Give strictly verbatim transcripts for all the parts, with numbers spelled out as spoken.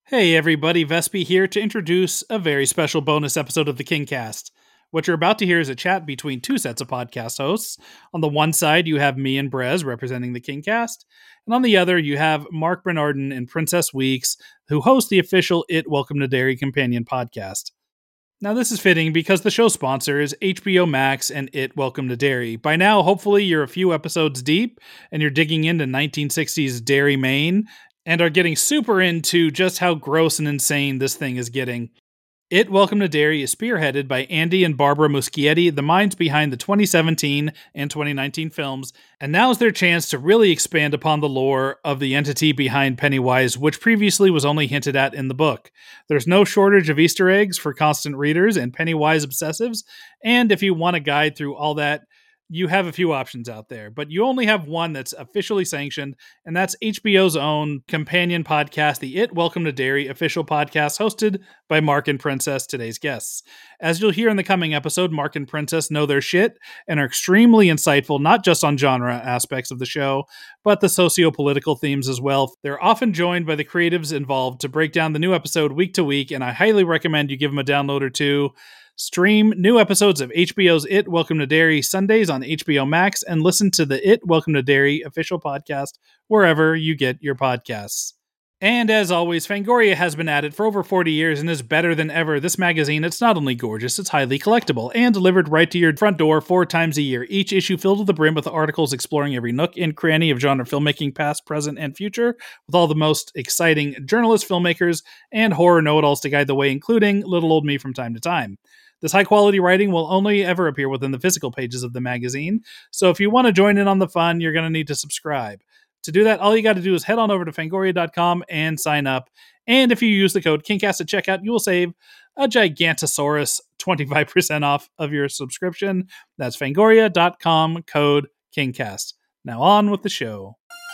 Hey everybody, Vespi here to introduce a very special bonus episode of the KingCast. What you're about to hear is a chat between two sets of podcast hosts. On the one side, you have me and Brez representing the KingCast, and on the other, you have Mark Bernardin and Princess Weeks, who host the official It Welcome to Derry companion podcast. Now, this is fitting because the show sponsor is H B O Max and It Welcome to Derry. By now, hopefully, you're a few episodes deep, and you're digging into nineteen sixties Derry, Maine, and are getting super into just how gross and insane this thing is getting. It Welcome to Derry is spearheaded by Andy and Barbara Muschietti, the minds behind the twenty seventeen and twenty nineteen films, and now is their chance to really expand upon the lore of the entity behind Pennywise, which previously was only hinted at in the book. There's no shortage of Easter eggs for constant readers and Pennywise obsessives, and if you want a guide through all that, you have a few options out there, but you only have one that's officially sanctioned, and that's H B O's own companion podcast, the It Welcome to Derry official podcast, hosted by Mark and Princess, today's guests. As you'll hear in the coming episode, Mark and Princess know their shit and are extremely insightful, not just on genre aspects of the show, but the socio-political themes as well. They're often joined by the creatives involved to break down the new episode week to week, and I highly recommend you give them a download or two. Stream new episodes of H B O's It Welcome to Derry Sundays on H B O Max and listen to the It Welcome to Derry official podcast wherever you get your podcasts. And as always, Fangoria has been at it for over forty years and is better than ever. This magazine, it's not only gorgeous, it's highly collectible and delivered right to your front door four times a year. Each issue filled to the brim with articles exploring every nook and cranny of genre filmmaking, past, present, and future, with all the most exciting journalists, filmmakers, and horror know-it-alls to guide the way, including little old me from time to time. This high-quality writing will only ever appear within the physical pages of the magazine, so if you want to join in on the fun, you're going to need to subscribe. To do that, all you got to do is head on over to fangoria dot com and sign up, and if you use the code KingCast at checkout, you will save a Gigantosaurus twenty-five percent off of your subscription. That's fangoria dot com, code KingCast. Now on with the show.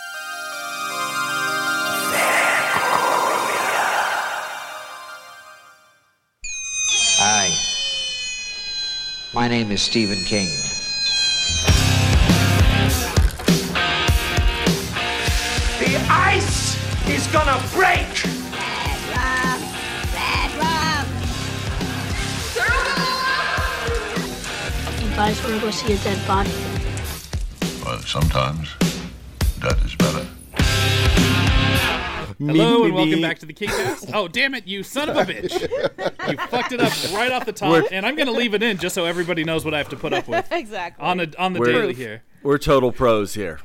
Hi. My name is Stephen King. The ice is gonna break! Bad Rob! Bad Rob! You guys wanna go see a dead body? Well, sometimes that is better. Hello and welcome back to the KingCast. Oh, damn it, you son of a bitch. You fucked it up right off the top, we're, and I'm going to leave it in just so everybody knows what I have to put up with. Exactly. On, a, on the we're, daily here. We're total pros here.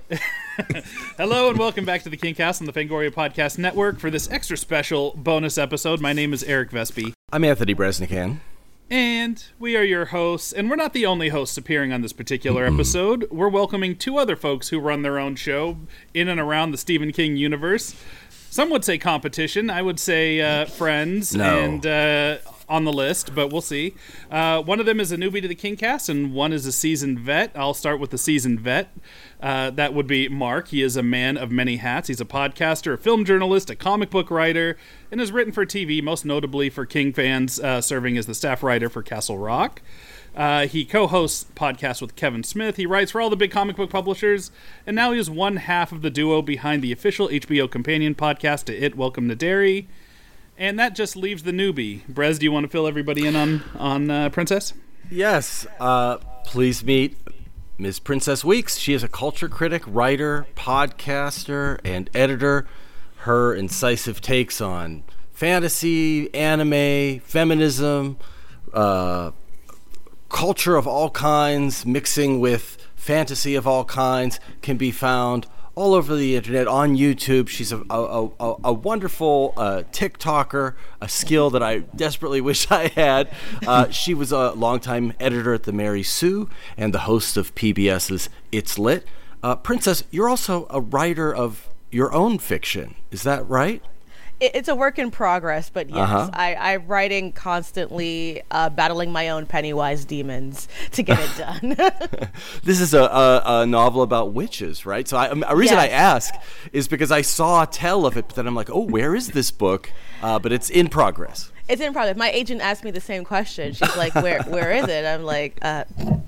Hello and welcome back to the KingCast on the Fangoria Podcast Network for this extra special bonus episode. My name is Eric Vespi. I'm Anthony Bresnikan. And we are your hosts, and we're not the only hosts appearing on this particular episode. We're welcoming two other folks who run their own show in and around the Stephen King universe. Some would say competition. I would say uh, friends no. and uh, on the list, but we'll see. Uh, one of them is a newbie to the KingCast, and one is a seasoned vet. I'll start with the seasoned vet. Uh, that would be Mark. He is a man of many hats. He's a podcaster, a film journalist, a comic book writer, and has written for T V, most notably for King fans, uh, serving as the staff writer for Castle Rock. Uh, he co-hosts podcasts with Kevin Smith. He writes for all the big comic book publishers, and now he is one half of the duo behind the official H B O companion podcast to It Welcome to Derry. And that just leaves the newbie. Brez, do you want to fill everybody in on, on uh, Princess? Yes. Uh, please meet Miz Princess Weeks. She is a culture critic, writer, podcaster, and editor. Her incisive takes on fantasy, anime, feminism, uh... culture of all kinds, mixing with fantasy of all kinds, can be found all over the internet, on YouTube. She's a, a, a, a wonderful uh, TikToker, a skill that I desperately wish I had. Uh, she was a longtime editor at the Mary Sue and the host of PBS's It's Lit. Uh, Princess, you're also a writer of your own fiction. Is that right? It's a work in progress, but yes, uh-huh. I, I'm writing constantly, uh, battling my own Pennywise demons to get it done. This is a, a, a novel about witches, right? So I, a reason yes. I ask is because I saw a tell of it, but then I'm like, oh, where is this book? Uh, but it's in progress. It's in progress. My agent asked me the same question. She's like, where where is it? I'm like, uh,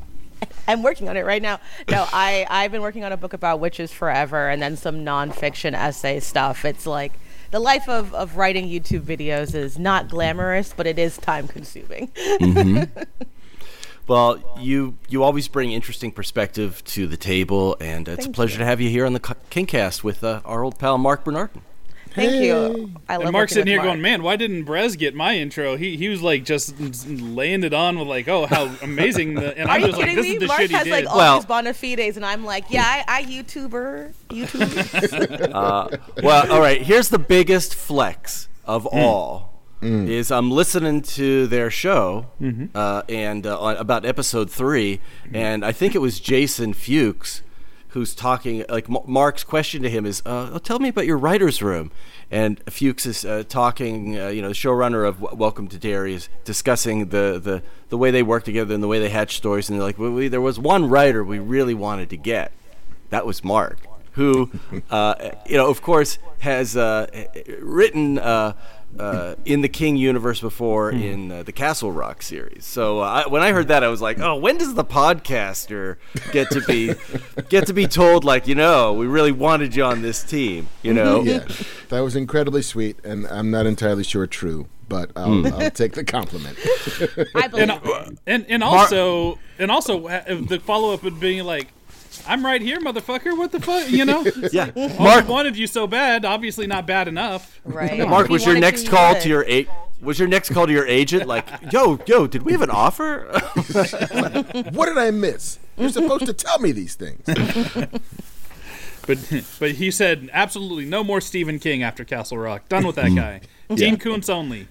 I'm working on it right now. No, I, I've been working on a book about witches forever, and then some nonfiction essay stuff. It's like the life of, of writing YouTube videos is not glamorous, but it is time consuming. Mm-hmm. Well, you you always bring interesting perspective to the table, and it's Thank a pleasure you. to have you here on the Kingcast with uh, our old pal Mark Bernardin. Thank Hey. you. I love And Mark's working sitting with here Mark. going, man, why didn't Brez get my intro? He he was like just laying it on with like, oh, how amazing. The, and Are I'm you just like, kidding this me? is the Mark shit he has did. like all Well- these bona fides, and I'm like, yeah, I, I YouTuber, YouTube. Uh, well, all right. Here's the biggest flex of Hmm. all. Is I'm listening to their show Mm-hmm. uh, and uh, on, about episode three, and I think it was Jason Fuchs who's talking. Like M- Mark's question to him is, uh, oh, "Tell me about your writers' room." And Fuchs is uh, talking, uh, you know, the showrunner of w- Welcome to Derry is discussing the, the, the way they work together and the way they hatch stories. And they're like, well, we, there was one writer we really wanted to get. That was Mark, who, uh, you know, of course, has uh, written uh, uh, in the King universe before in uh, the Castle Rock series. So uh, I, when I heard that, I was like, oh, when does the podcaster get to be get to be told, like, you know, we really wanted you on this team, you know? Yeah, that was incredibly sweet, and I'm not entirely sure true, but I'll, I'll take the compliment. I believe and, it. and and also and also uh, the follow up would be like, I'm right here, motherfucker. What the fuck, you know? It's Yeah. like, oh, Mark- we wanted you so bad. Obviously, not bad enough. Right. Mark, He was your wanted next to call use to it. your a- was your next call to your agent like, yo, yo, did we have an offer? What did I miss? You're supposed to tell me these things. But but he said absolutely no more Stephen King after Castle Rock. Done with that guy. Dean Koontz only.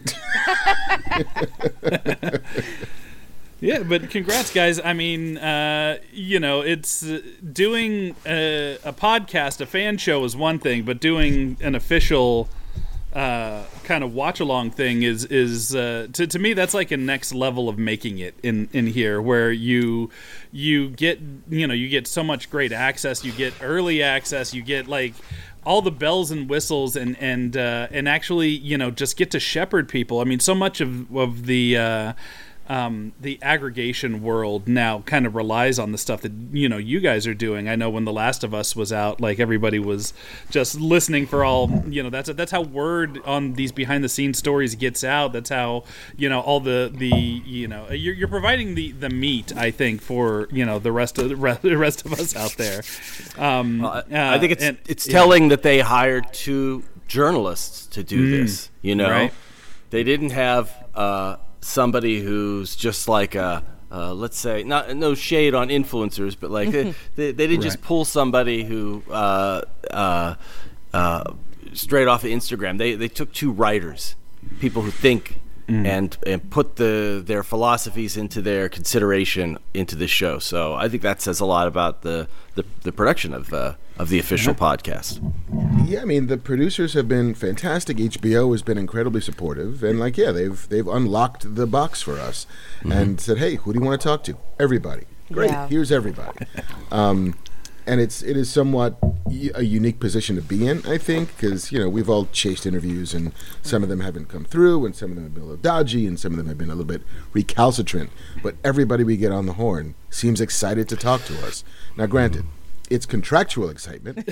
Yeah, but congrats, guys. I mean, uh, you know, it's uh, doing a, a podcast, a fan show is one thing, but doing an official uh, kind of watch along thing is is uh, to to me that's like a next level of making it in in here, where you you get you know you get so much great access, you get early access, you get like all the bells and whistles, and and uh, and actually you know just get to shepherd people. I mean, so much of of the uh, um, the aggregation world now kind of relies on the stuff that you know you guys are doing. I know when The Last of Us was out, like everybody was just listening for all you know. That's that's how word on these behind the scenes stories gets out. That's how you know all the the you know you're, you're providing the the meat, I think, for you know the rest of the rest, the rest of us out there. Um, Uh, uh, I think it's and- it's yeah. telling that they hired two journalists to do this. You know, right. they didn't have uh, somebody who's just like a. Uh, let's say not no shade on influencers, but like they, they, they didn't just Right. pull somebody who uh, uh, uh, straight off of Instagram. They they took two writers, people who think and and put the their philosophies into their consideration into this show. So I think that says a lot about the the, the production of uh, of the official podcast. Yeah, I mean the producers have been fantastic. H B O has been incredibly supportive, and like yeah, they've they've unlocked the box for us and said, hey, who do you want to talk to? Everybody. Great. Yeah. Here's everybody. Um, and it's it is somewhat y- a unique position to be in, I think, because you know we've all chased interviews, and some of them haven't come through, and some of them have been a little dodgy, and some of them have been a little bit recalcitrant. But everybody we get on the horn seems excited to talk to us. Now, granted, it's contractual excitement.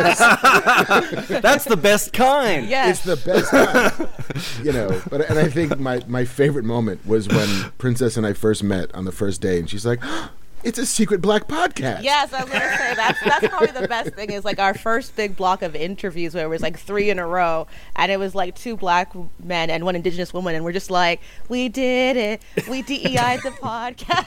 That's the best kind. Yes. It's the best time. You know, but and I think my, my favorite moment was when Princess and I first met on the first day, and she's like, it's a secret black podcast. Yes, I was gonna say that's that's probably the best thing is like our first big block of interviews where it was like three in a row, and it was like two black men and one indigenous woman, and we're just like, we did it, we D E I'd the podcast,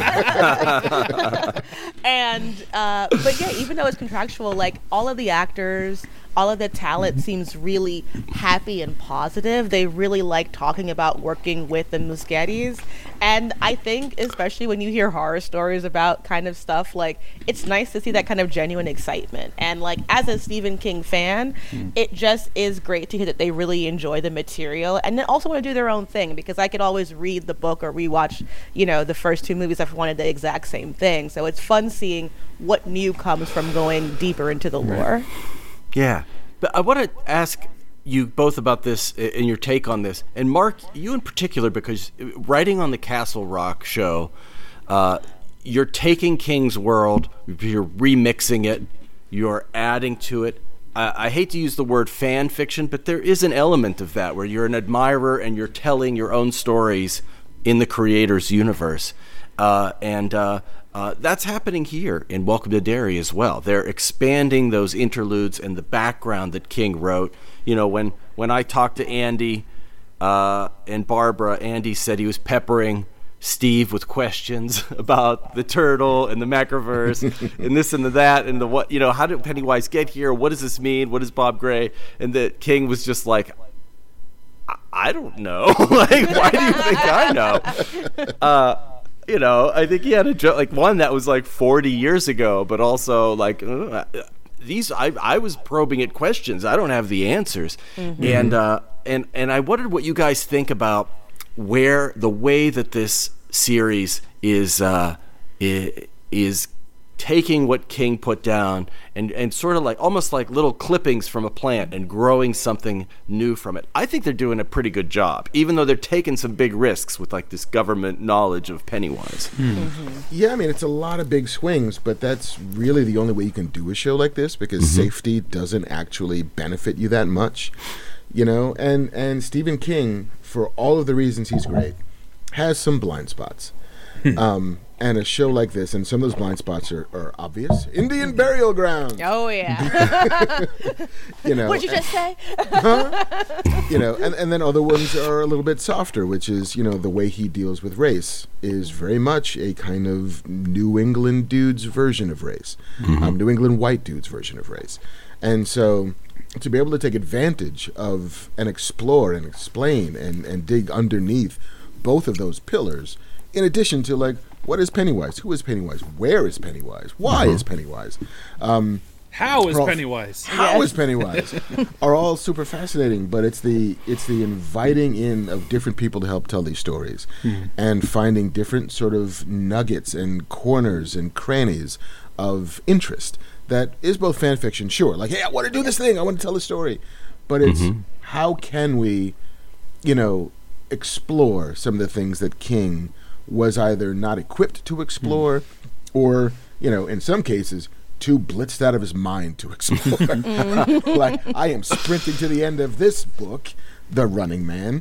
and uh, but yeah, even though it's contractual, like all of the actors, all of the talent seems really happy and positive. They really like talking about working with the Muscattis. And I think, especially when you hear horror stories about kind of stuff, like, it's nice to see that kind of genuine excitement. And, like, as a Stephen King fan, mm. it just is great to hear that they really enjoy the material and then also want to do their own thing, because I could always read the book or rewatch, you know, the first two movies if I wanted the exact same thing. So it's fun seeing what new comes from going deeper into the lore. Yeah, but I want to ask you both about this and your take on this, and Mark, you in particular, because writing on the Castle Rock show, uh, you're taking King's world, you're remixing it, you're adding to it, I, I hate to use the word fan fiction, but there is an element of that where you're an admirer and you're telling your own stories in the creator's universe. Uh, and uh, uh, that's happening here in Welcome to Derry as well. They're expanding those interludes and the background that King wrote. You know, when, when I talked to Andy uh, and Barbara, Andy said he was peppering Steve with questions about the turtle and the Macroverse and this and the that and the what, you know, how did Pennywise get here? What does this mean? What is Bob Gray? And that King was just like, I, I don't know. Like, why do you think I know? Uh, you know, I think he had a joke, like one that was like forty years ago, but also like, uh, these, I, I was probing at questions. I don't have the answers. Mm-hmm. And, uh, and, and I wondered what you guys think about where the way that this series is uh, is taking what King put down and, and sort of like almost like little clippings from a plant and growing something new from it. I think they're doing a pretty good job, even though they're taking some big risks with like this government knowledge of Pennywise. Hmm. Mm-hmm. Yeah, I mean, it's a lot of big swings, but that's really the only way you can do a show like this because mm-hmm. safety doesn't actually benefit you that much. You know, and, and Stephen King, for all of the reasons he's great, has some blind spots. um, and a show like this, and some of those blind spots are, are obvious. Indian Burial Ground. Oh, yeah. You know, what'd you just say? Huh? You know, and, and then other ones are a little bit softer, which is, you know, the way he deals with race is very much a kind of New England dude's version of race. Mm-hmm. Um, New England white dude's version of race. And so to be able to take advantage of and explore and explain and, and dig underneath both of those pillars, in addition to like, what is Pennywise? Who is Pennywise? Where is Pennywise? Why Uh-huh. is Pennywise? Um, How is are all- Pennywise? How is Pennywise? Are all super fascinating, but it's the it's the inviting in of different people to help tell these stories, Hmm. and finding different sort of nuggets and corners and crannies of interest that is both fan fiction, sure, like, hey, I want to do this thing, I want to tell a story, but it's Mhm. how can we, you know, explore some of the things that King was either not equipped to explore, or, you know, in some cases, too blitzed out of his mind to explore. Like, I am sprinting to the end of this book, The Running Man,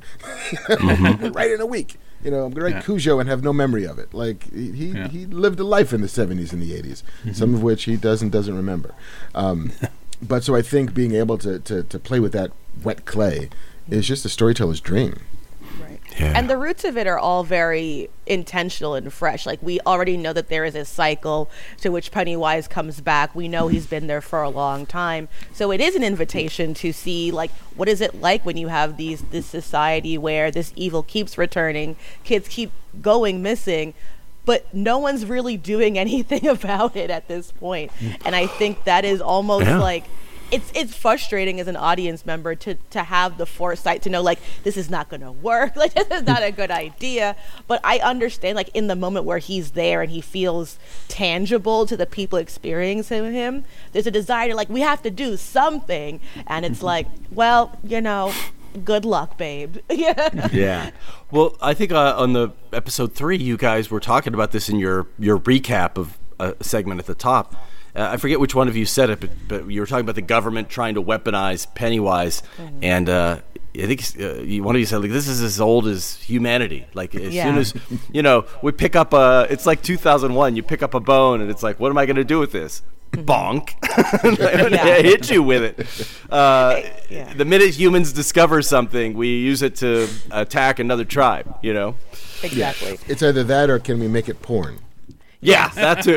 Mhm. right in a week. You know, I'm going to write Yeah. Cujo and have no memory of it. Like, he he, Yeah. he lived a life in the seventies and the eighties, some of which he does and doesn't remember. Um, but so I think being able to, to, to play with that wet clay is just a storyteller's dream. Right. Yeah. And the roots of it are all very intentional and fresh. Like, we already know that there is a cycle to which Pennywise comes back. We know he's been there for a long time. So it is an invitation to see, like, what is it like when you have these this society where this evil keeps returning, kids keep going missing, but no one's really doing anything about it at this point. And I think that is almost Yeah. like, it's it's frustrating as an audience member to to have the foresight to know, like, this is not going to work, like, this is not a good idea. But I understand, like, in the moment where he's there and he feels tangible to the people experiencing him, there's a desire to, like, we have to do something. And it's like, well, you know, good luck, babe. Yeah. Yeah. Well, I think uh, on the episode three, you guys were talking about this in your, your recap of a segment at the top. Uh, I forget which one of you said it, but, but you were talking about the government trying to weaponize Pennywise, Mm-hmm. and uh, I think uh, you- one of you said, like, this is as old as humanity. Like, as Yeah. soon as, you know, we pick up a, it's like two thousand one, you pick up a bone, and it's like, what am I going to do with this? Bonk. Yeah. Hit you with it. Uh, Yeah. The minute humans discover something, we use it to attack another tribe, you know? Exactly. It's either that or can we make it porn? Yeah, that too.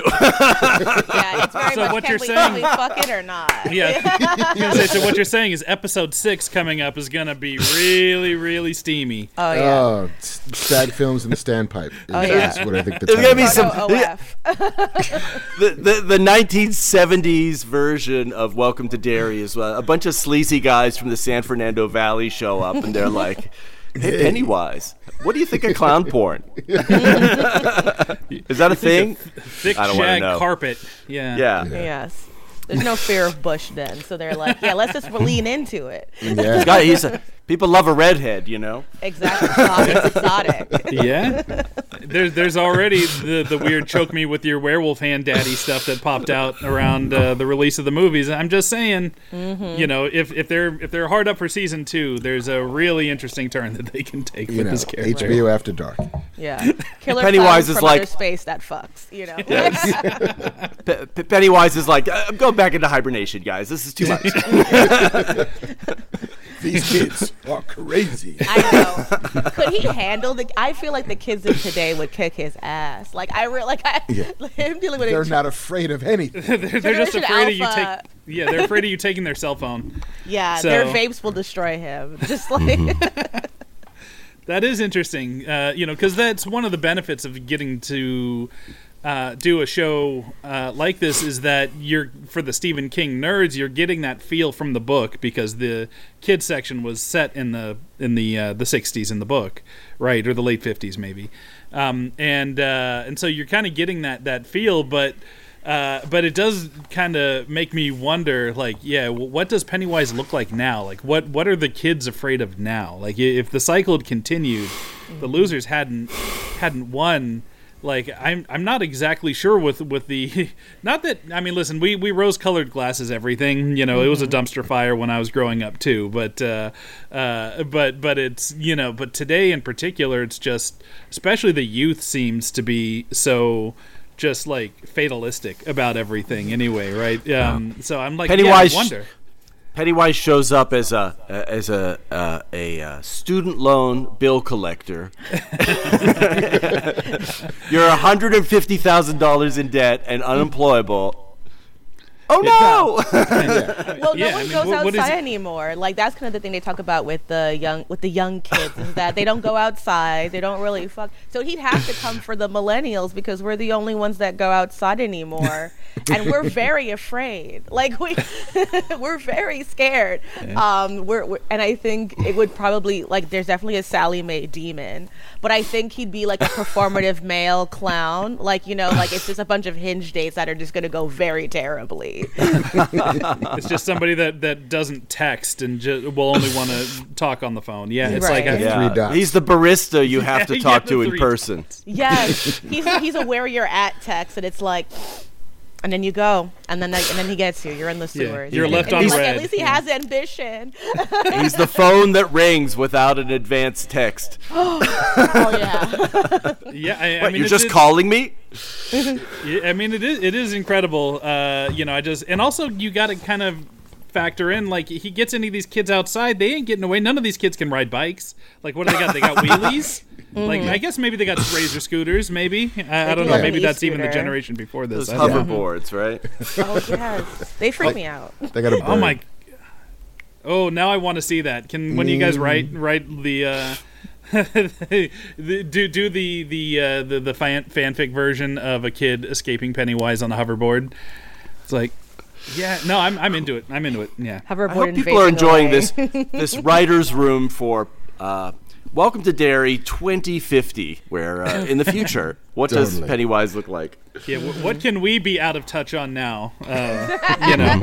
Yeah, it's very So much, what can you're we, saying- can we fuck it or not? Yeah. I was gonna say, so what you're saying is episode six coming up is gonna be really, really steamy. Oh, yeah. Oh, s- sad films in the standpipe. Is, Oh, yeah. is what I think the There's title gonna be is. some- Oh, O F. the, the the nineteen seventies version of Welcome to Derry is uh, a bunch of sleazy guys from the San Fernando Valley show up, and they're like, "Hey, Pennywise, what do you think of clown porn? Is that a thing?" Thick I don't wanna shag know. carpet. Yeah. Yeah. Yes. There's no fear of Bush then. So they're like, yeah, let's just lean into it. Yeah. Guy, he's a People love a redhead, you know. Exactly. It's exotic. Yeah. There's there's already the the weird choke me with your werewolf hand daddy stuff that popped out around uh, the release of the movies. I'm just saying, mm-hmm. you know, if, if they're if they're hard up for season two, there's a really interesting turn that they can take you with know, this character. H B O After Dark. Yeah. Killer Pennywise is is like outer space that fucks, you know. P- P- Pennywise is like, I'm going back into hibernation, guys. This is too much. These kids are crazy. I know. Could he handle the? I feel like the kids of today would kick his ass. Like I re- like I Yeah. him dealing with They're it. not afraid of anything. they're, they're just Generation afraid of you Alpha. take. Yeah, they're afraid of you taking their cell phone. Yeah, So- their vapes will destroy him. Just like That is interesting, uh, you know, because that's one of the benefits of getting to uh, do a show uh, like this is that you're, for the Stephen King nerds, you're getting that feel from the book because the kids section was set in the in the uh, the sixties in the book, right, or the late fifties maybe, um, and uh, and so you're kind of getting that that feel, but. Uh, but it does kind of make me wonder, like, yeah, w- what does Pennywise look like now? Like, what what are the kids afraid of now? Like, i- if the cycle had continued, the losers hadn't hadn't won. Like, I'm I'm not exactly sure with with the, not that I mean, listen, we we rose colored glasses everything. You know, it was a dumpster fire when I was growing up too. But uh, uh, but but it's you know, but today in particular, it's just, especially the youth seems to be so. Just like fatalistic about everything, anyway, right? Um, so I'm like, Pennywise. yeah, I wonder. Pennywise shows up as a as a uh, a uh, student loan bill collector. You're one hundred and fifty thousand dollars in debt and unemployable. Oh no! well, Yeah, no one I mean, goes what- what is outside it- anymore. Like that's kind of the thing they talk about with the young with the young kids is that they don't go outside. They don't really fuck. So he'd have to come for the millennials because we're the only ones that go outside anymore, and we're very afraid. Like we we're very scared. Um, we're, we're and I think it would probably like there's definitely a Sally Mae demon, but I think he'd be like a performative male clown. Like you know, like it's just a bunch of hinge dates that are just gonna go very terribly. It's just somebody that, that doesn't text and ju- will only want to talk on the phone. Yeah, it's Right. like I, Yeah. Three dots. He's the barista you have to Yeah, talk yeah, to the in three person. Yes, he's he's a where you're at text, and it's like, and then you go, and then and then he gets you. You're in the Yeah, sewers. you're And- left and on he's like, red. At least he Yeah. has ambition. He's the phone that rings without an advanced text. Oh yeah. yeah. I, I What, mean, you're it just is- calling me? Yeah, I mean, it is it is incredible. Uh, you know, I just and also you got to kind of factor in like he gets any of these kids outside, they ain't getting away. None of these kids can ride bikes. Like, what do they got? They got wheelies. Like, I guess maybe they got razor scooters. Maybe I, I don't do know. have Maybe an that's even the e-scooter. generation before this. Those I don't know. hoverboards, right? Oh yes. They freak me out. They got a bird. Oh my! Oh, now I want to see that. Can when you guys write write the uh, the, do do the the uh, the the fan, fanfic version of a kid escaping Pennywise on a hoverboard? It's like, yeah, no, I'm I'm into it. I'm into it. Yeah. Hoverboard I hope invading people are enjoying away. this this writer's room for uh, Welcome to Derry twenty fifty, where uh, in the future, what does Totally. Pennywise look like? Yeah. W- what can we be out of touch on now? Uh, you know.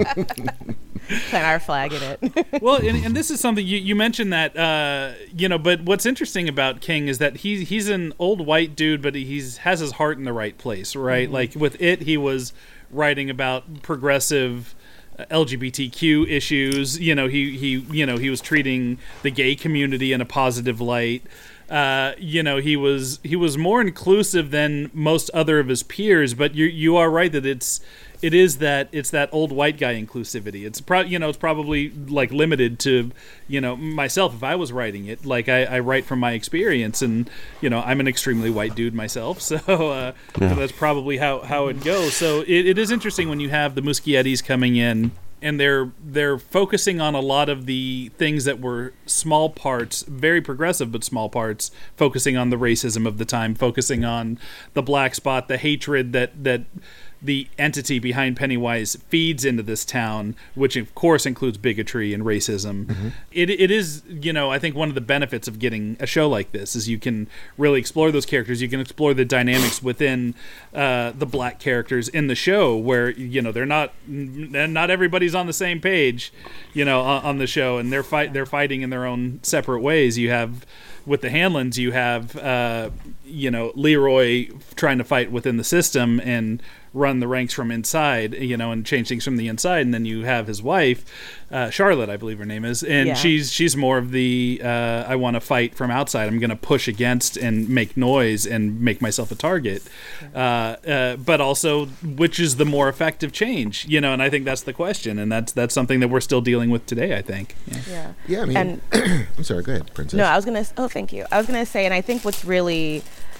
Plant our flag in it. Well, and, and this is something you, you mentioned that uh, you know, but what's interesting about King is that he's he's an old white dude, but he's has his heart in the right place, right? Mm-hmm. Like with it, he was writing about progressive uh, L G B T Q issues. You know, he he you know he was treating the gay community in a positive light. Uh, you know, he was he was more inclusive than most other of his peers. But you you are right that it's. It is that it's that old white guy inclusivity. It's pro, you know, it's probably like limited to, you know, myself. If I was writing it, like I, I write from my experience, and you know, I'm an extremely white dude myself, so, uh, Yeah. so that's probably how, how it goes. So it, it is interesting when you have the Muschiettis coming in, and they're they're focusing on a lot of the things that were small parts, very progressive but small parts, focusing on the racism of the time, focusing on the black spot, the hatred that that. the entity behind Pennywise feeds into this town, which of course includes bigotry and racism. Mm-hmm. It it is, you know, I think one of the benefits of getting a show like this is you can really explore those characters. You can explore the dynamics within uh, the black characters in the show, where, you know, they're not not everybody's on the same page, you know, on, on the show, and they're fight they're fighting in their own separate ways. You have with the Hanlons, you have uh, you know, Leroy trying to fight within the system and run the ranks from inside, you know, and change things from the inside. And then you have his wife, uh, Charlotte, I believe her name is, and yeah. she's she's more of the uh, I want to fight from outside. I'm going to push against and make noise and make myself a target. Uh, uh, but also, which is the more effective change, you know? And I think that's the question, and that's that's something that we're still dealing with today, I think. Yeah. Yeah. yeah I mean, and I'm sorry. Go ahead, Princess. No, I was gonna. Oh, thank you. I was gonna say, and I think what's really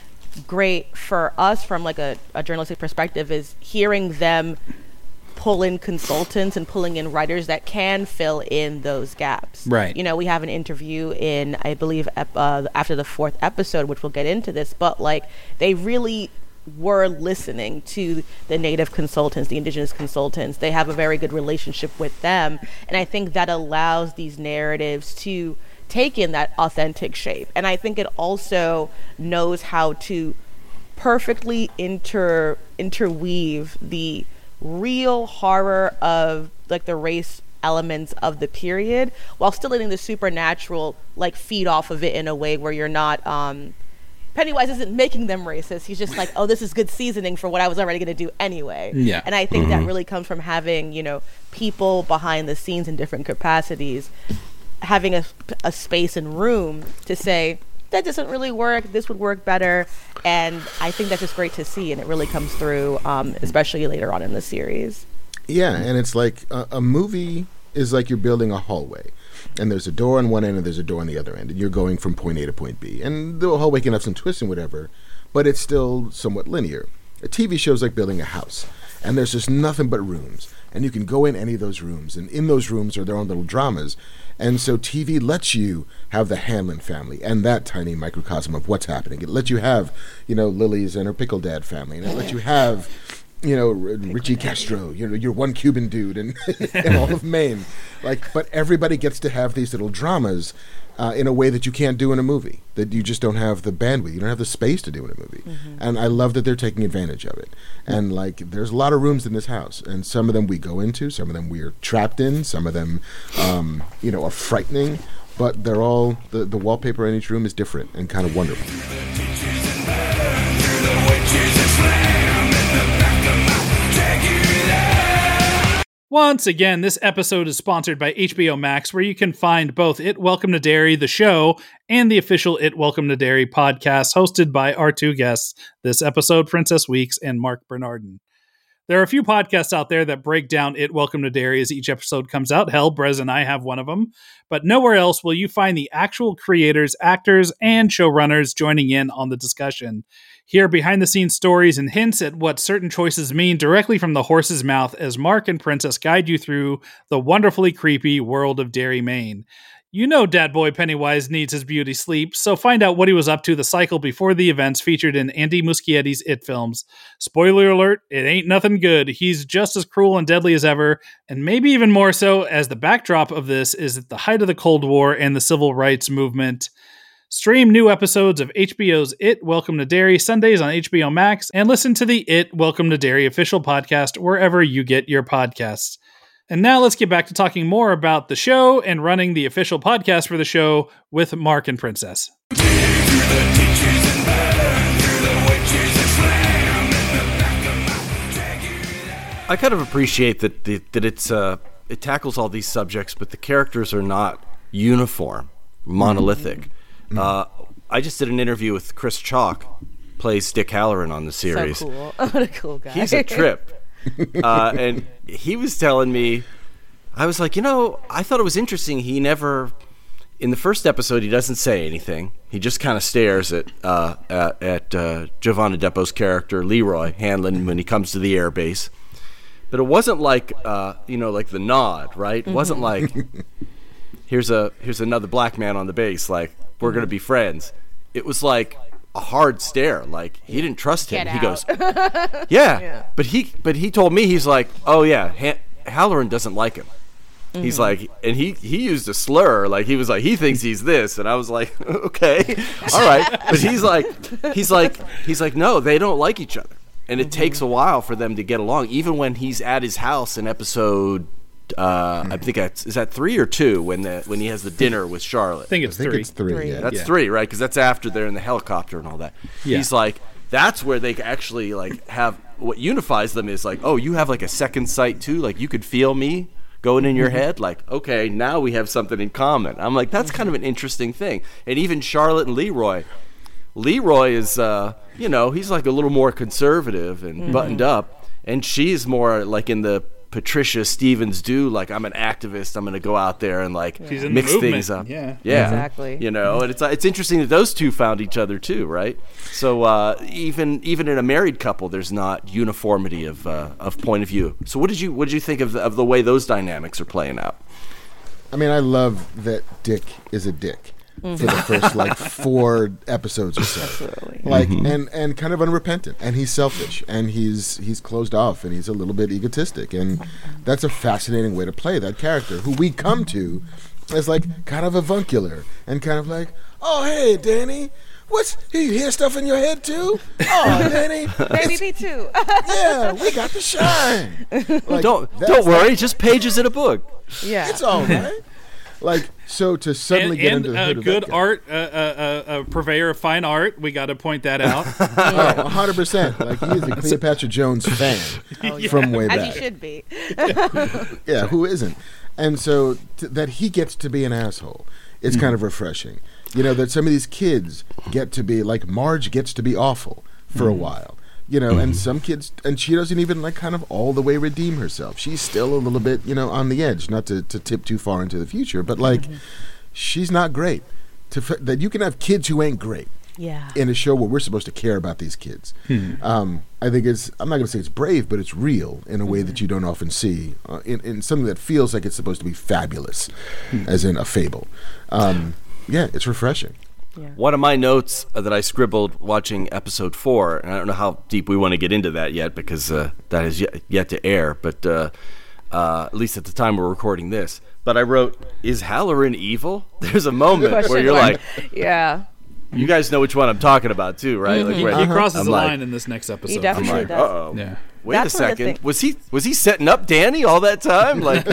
great for us from like a, a journalistic perspective is hearing them pull in consultants and pulling in writers that can fill in those gaps. Right. You know, we have an interview in, I believe, ep- uh, after the fourth episode, which we'll get into this, but like they really were listening to the native consultants, the indigenous consultants. They have a very good relationship with them. And I think that allows these narratives to take in that authentic shape. And I think it also knows how to perfectly inter interweave the real horror of like the race elements of the period while still letting the supernatural like feed off of it in a way where you're not um Pennywise isn't making them racist. He's just like, oh, this is good seasoning for what I was already going to do anyway. Yeah. And I think mm-hmm. that really comes from having, you know, people behind the scenes in different capacities having a, a space and room to say, that doesn't really work, this would work better. And I think that's just great to see, and it really comes through, um, especially later on in the series. Yeah, and it's like a, a movie is like you're building a hallway. And there's a door on one end and there's a door on the other end. And you're going from point A to point B. And the hallway can have some twists and whatever, but it's still somewhat linear. A T V show is like building a house. And there's just nothing but rooms. And you can go in any of those rooms. And in those rooms are their own little dramas. And so T V lets you have the Hanlon family and that tiny microcosm of what's happening. It lets you have, you know, Lily's and her pickle dad family. And it lets you have, you know, Richie Castro, you know, your one Cuban dude and, and all of Maine. Like, but everybody gets to have these little dramas uh, in a way that you can't do in a movie, that you just don't have the bandwidth, you don't have the space to do in a movie. Mm-hmm. And I love that they're taking advantage of it. And like, there's a lot of rooms in this house, and some of them we go into, some of them we are trapped in, some of them, um, you know, are frightening, but they're all, the, the wallpaper in each room is different and kind of wonderful. Once again, this episode is sponsored by H B O Max, where you can find both It Welcome to Derry, the show, and the official It Welcome to Derry podcast, hosted by our two guests this episode, Princess Weeks and Mark Bernardin. There are a few podcasts out there that break down It Welcome to Derry as each episode comes out. Hell, Brez and I have one of them. But nowhere else will you find the actual creators, actors, and showrunners joining in on the discussion. Hear behind-the-scenes stories and hints at what certain choices mean directly from the horse's mouth as Mark and Princess guide you through the wonderfully creepy world of Derry, Maine. You know Dad Boy Pennywise needs his beauty sleep, so find out what he was up to the cycle before the events featured in Andy Muschietti's It films. Spoiler alert, it ain't nothing good. He's just as cruel and deadly as ever, and maybe even more so, as the backdrop of this is at the height of the Cold War and the Civil Rights Movement. Stream new episodes of H B O's It Welcome to Derry Sundays on H B O Max, and listen to the It Welcome to Derry official podcast wherever you get your podcasts. And now let's get back to talking more about the show and running the official podcast for the show with Mark and Princess. I kind of appreciate that the, that it's uh, it tackles all these subjects, but the characters are not uniform, monolithic. Mm-hmm. Uh, I just did an interview with Chris Chalk, plays Dick Halloran on the series. So cool. What a cool guy. He's a trip. uh, and he was telling me, I was like, you know, I thought it was interesting. He never, in the first episode, he doesn't say anything. He just kind of stares at uh, at, at uh, Giovanna Depo's character, Leroy Hanlon, when he comes to the airbase. But it wasn't like, uh, you know, like the nod, right? It mm-hmm. wasn't like, here's a here's another black man on the base, like, we're mm-hmm. going to be friends. It was like, a hard stare. Like he didn't trust him. Get He out. goes, yeah. Yeah. But he but he told me, he's like, oh yeah, ha- Halloran doesn't like him. He's like, and he, he used a slur, like he was like, he thinks he's this, and I was like, okay, all right. But he's like, he's like, he's like, no, they don't like each other, and it takes a while for them to get along. Even when he's at his house in episode, uh, I think that's, is that three or two when the when he has the dinner with Charlotte. I think it's I think three. it's three. Three. Yeah. That's Yeah. three, right? Because that's after they're in the helicopter and all that. Yeah. He's like, that's where they actually like have what unifies them is like, oh, you have like a second sight too, like you could feel me going in your head, like, okay, now we have something in common. I'm like, that's kind of an interesting thing. And even Charlotte and Leroy, Leroy is, uh, you know, he's like a little more conservative and buttoned up, and she's more like in the Patricia Stevens do, like, I'm an activist, I'm going to go out there and like She's in the mix movement, things up. yeah. yeah, Exactly. You know, and it's it's interesting that those two found each other too, right? So uh, even even in a married couple, there's not uniformity of uh, of point of view. So what did you what did you think of the, of the way those dynamics are playing out? I mean, I love that Dick is a dick for the first like four episodes or so. Absolutely. Like and and kind of unrepentant, and he's selfish, and he's he's closed off, and he's a little bit egotistic, and that's a fascinating way to play that character, who we come to as like kind of avuncular and kind of like, oh hey Danny, what's you hear stuff in your head too? Oh Danny, Maybe me too. yeah, we got the shine. Like, Don't that's don't worry, like- just pages in a book. Yeah. it's all right. Like so to suddenly And, get and into the uh, hood of good that guy. art, uh, uh, uh, a purveyor of fine art. We got to point that out. Oh, one hundred percent. Like he is a Cleopatra Jones fan from way As back. he should be. Yeah, who isn't? And so t- that he gets to be an asshole, it's kind of refreshing. You know, that some of these kids get to be like Marge gets to be awful for a while. You know, and some kids, and she doesn't even like kind of all the way redeem herself. She's still a little bit, you know, on the edge, not to, to tip too far into the future, but like she's not great. To f- that you can have kids who ain't great Yeah. in a show where we're supposed to care about these kids. Um, I think it's, I'm not going to say it's brave, but it's real in a way that you don't often see, uh, in, in something that feels like it's supposed to be fabulous, as in a fable. Um, yeah, it's refreshing. One of my notes uh, that I scribbled watching episode four, and I don't know how deep we want to get into that yet because uh, that is yet, yet to air, but uh, uh, at least at the time we're recording this. But I wrote, is Halloran evil? There's a moment where Question you're mark. like, Yeah. you guys know which one I'm talking about too, right? Like, He, where he crosses I'm the like- line in this next episode. He I'm definitely like, does. uh-oh. Yeah. Wait That's a one of the second. thi- Was he was he setting up Danny all that time? Like,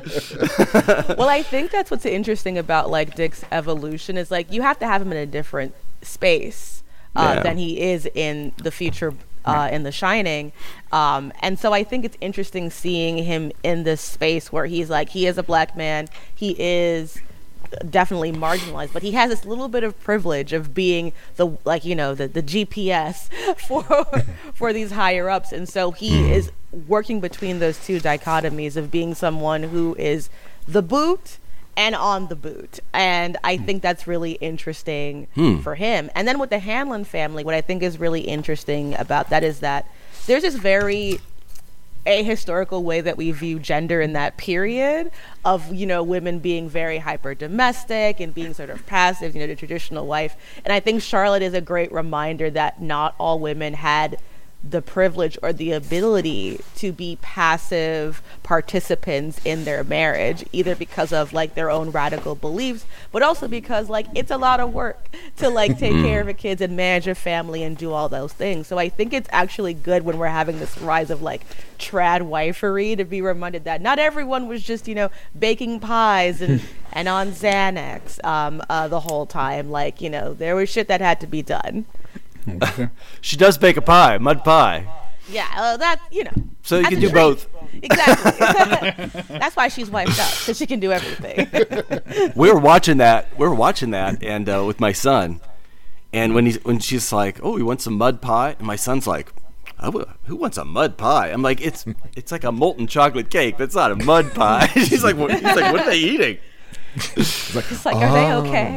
Well, I think that's what's interesting about like Dick's evolution is like you have to have him in a different space uh, Yeah. than he is in the future uh, in The Shining. Um, and so I think it's interesting seeing him in this space where he's like, he is a black man. He is definitely marginalized, but he has this little bit of privilege of being the, like, you know, the, the G P S for for these higher ups. And so he is working between those two dichotomies of being someone who is the boot and on the boot. And I think that's really interesting for him. And then with the Hanlon family, what I think is really interesting about that is that there's this very ahistorical way that we view gender in that period of, you know, women being very hyper domestic and being sort of passive, you know, the traditional wife. And I think Charlotte is a great reminder that not all women had the privilege or the ability to be passive participants in their marriage, either because of like their own radical beliefs, but also because like it's a lot of work to like take care of a kids and manage a family and do all those things. So I think it's actually good when we're having this rise of like trad wifery to be reminded that not everyone was just, you know, baking pies and and on Xanax um uh, the whole time. Like, you know, there was shit that had to be done. she does bake a pie, mud pie. Yeah, uh, that, you know. So you that's can a do treat. both. Exactly. That's why she's wiped up, because she can do everything. We were watching that. We were watching that, and uh, with my son, and when he's when she's like, "Oh, we want some mud pie," and my son's like, oh, "Who wants a mud pie?" I'm like, "It's it's like a molten chocolate cake. That's not a mud pie." She's like, what, "He's like, what are they eating?" It's like, are they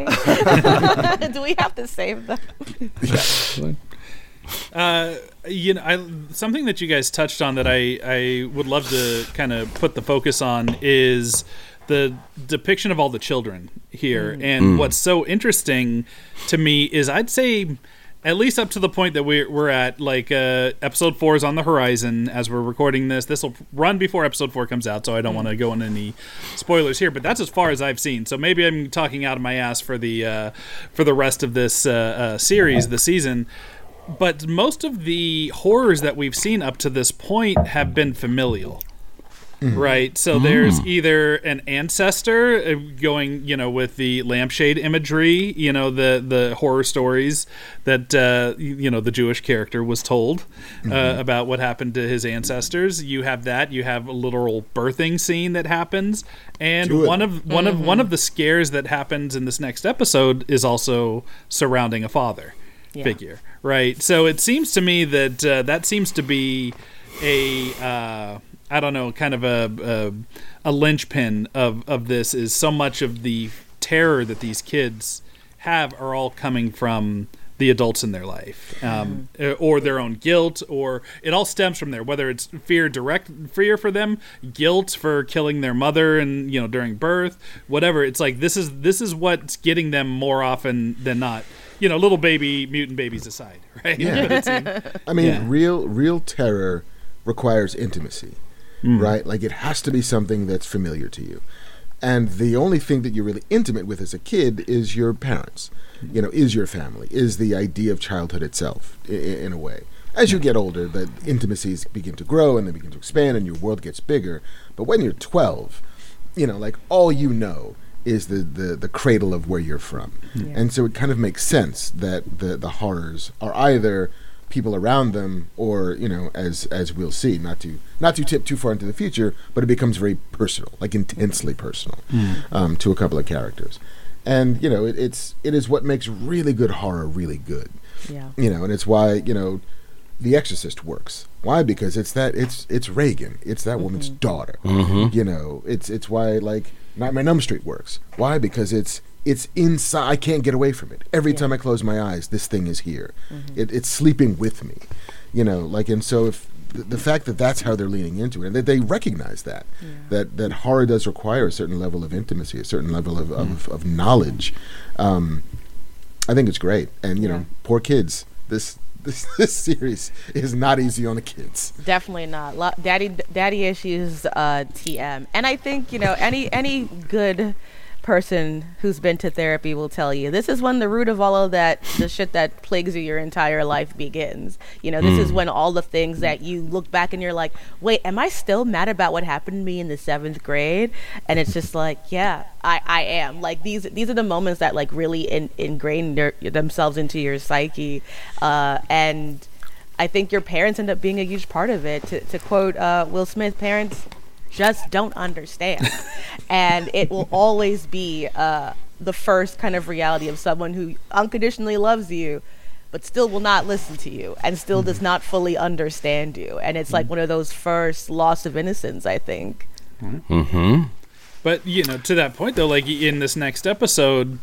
okay? Do we have to save them? Uh, you know, I, something that you guys touched on that I, I would love to kind of put the focus on is the depiction of all the children here. And what's so interesting to me is I'd say at least up to the point that we're, we're at, like, uh, episode four is on the horizon as we're recording this. This will run before episode four comes out, so I don't mm. want to go into any spoilers here, but that's as far as I've seen. So maybe I'm talking out of my ass for the uh, for the rest of this uh, uh, series, the season. But most of the horrors that we've seen up to this point have been familial. Mm. Right, so mm. there's either an ancestor going, you know, with the lampshade imagery, you know, the the horror stories that uh, you know the Jewish character was told uh, mm-hmm. about what happened to his ancestors. You have that. You have a literal birthing scene that happens, and Do one it. of one mm-hmm. of one of the scares that happens in this next episode is also surrounding a father yeah. figure. Right, so it seems to me that uh, that seems to be a. Uh, I don't know, kind of a, a a linchpin of, of this is so much of the terror that these kids have are all coming from the adults in their life, um, mm. or their own guilt, or it all stems from there. Whether it's fear direct fear for them, guilt for killing their mother and you know during birth, whatever. It's like this is this is what's getting them more often than not. You know, little baby mutant babies aside, right? Yeah. I mean, yeah. real real terror requires intimacy. Mm. Right? Like, it has to be something that's familiar to you. And the only thing that you're really intimate with as a kid is your parents, you know, is your family, is the idea of childhood itself, in, in a way. As you get older, the intimacies begin to grow and they begin to expand and your world gets bigger. But when you're twelve, you know, like, all you know is the, the, the cradle of where you're from. Yeah. And so it kind of makes sense that the, the horrors are either people around them or, you know, as as we'll see, not to not to tip too far into the future, but it becomes very personal, like intensely personal mm. um, to a couple of characters. And, you know, it, it's it is what makes really good horror really good. Yeah. You know, and it's why, you know, The Exorcist works. Why? Because it's that it's it's Reagan. It's that mm-hmm. woman's daughter. Mm-hmm. You know, it's it's why, like, Nightmare on Elm Street works. Why? Because it's It's inside. I can't get away from it. Every yeah. time I close my eyes, this thing is here. Mm-hmm. It, it's sleeping with me, you know. Like, and so if the, the fact that that's how they're leaning into it, and that they recognize that yeah. that that horror does require a certain level of intimacy, a certain level of mm. of, of knowledge. Um, I think it's great. And you yeah. know, poor kids. This this this series is not easy on the kids. Definitely not. Lo- daddy daddy issues. Uh, T M. And I think you know any any good person who's been to therapy will tell you this is when the root of all of that the shit that plagues you your entire life begins. You know, this mm. is when all the things that you look back and you're like, wait, am I still mad about what happened to me in the seventh grade? And it's just like, yeah, I, I am. Like, these these are the moments that like really in, ingrain their, themselves into your psyche. Uh, and I think your parents end up being a huge part of it. To, to quote uh, Will Smith, parents just don't understand. And it will always be uh, the first kind of reality of someone who unconditionally loves you, but still will not listen to you and still does not fully understand you. And it's like one of those first loss of innocence, I think. Mm-hmm. But, you know, to that point, though, like in this next episode,